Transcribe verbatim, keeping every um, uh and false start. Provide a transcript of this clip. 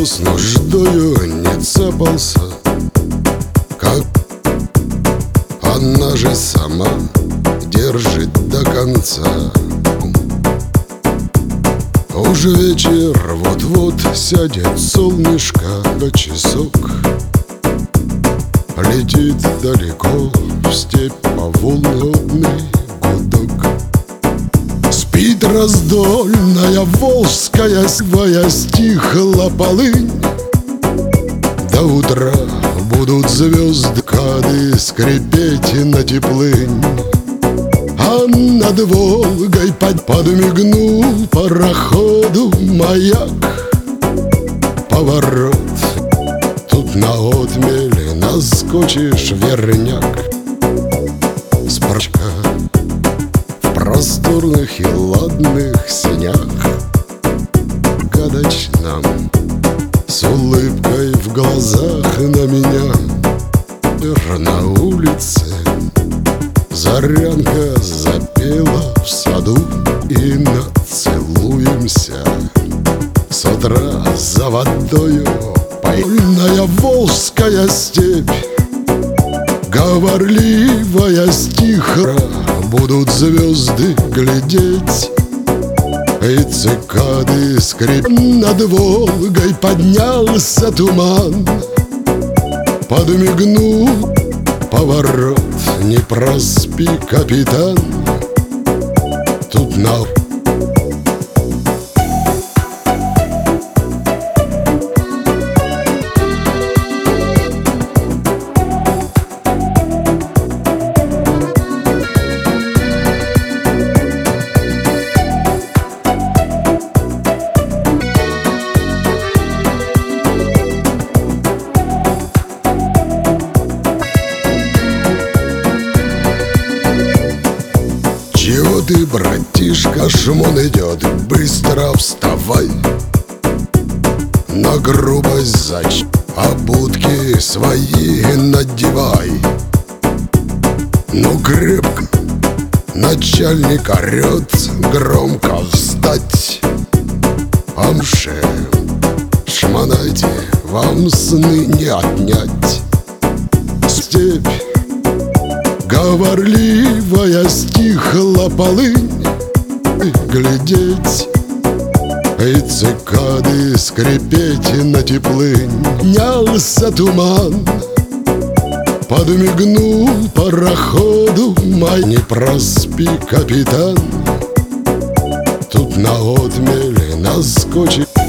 с нуждою не цепался, как она же сама держит до конца. Уже вечер, вот-вот сядет солнышко, а часок летит далеко в степь по волнодный гудок. Спит раздольная волжская свая, стихла полынь. До утра будут звезды кады скрипеть на теплынь. А над Волгой подмигнул пароходу маяк. Поворот, тут на отмеле наскочишь верняк. Спарчка в просторных и ладных синях гадать нам с улыбкой в глазах на меня. На улице зарянка запела в саду, и нацелуемся с утра за водою. Пыльная волжская степь, говорливая стиха, будут звезды глядеть, и цикады скрип. Над Волгой поднялся туман, подмигнул поворот, не проспи, капитан. Тут на чего ты, братишка, шмон идет, быстро вставай. На грубость зач, обутки свои надевай. Ну крепко, начальник орет, громко встать. Амше, шмонайте, вам сны не отнять. Степь говорливая стихла полынь, глядеть, и цикады скрипеть на теплынь. Нялся туман, подмигнул пароходу май. Не проспи, капитан, тут на отмеле наскочит.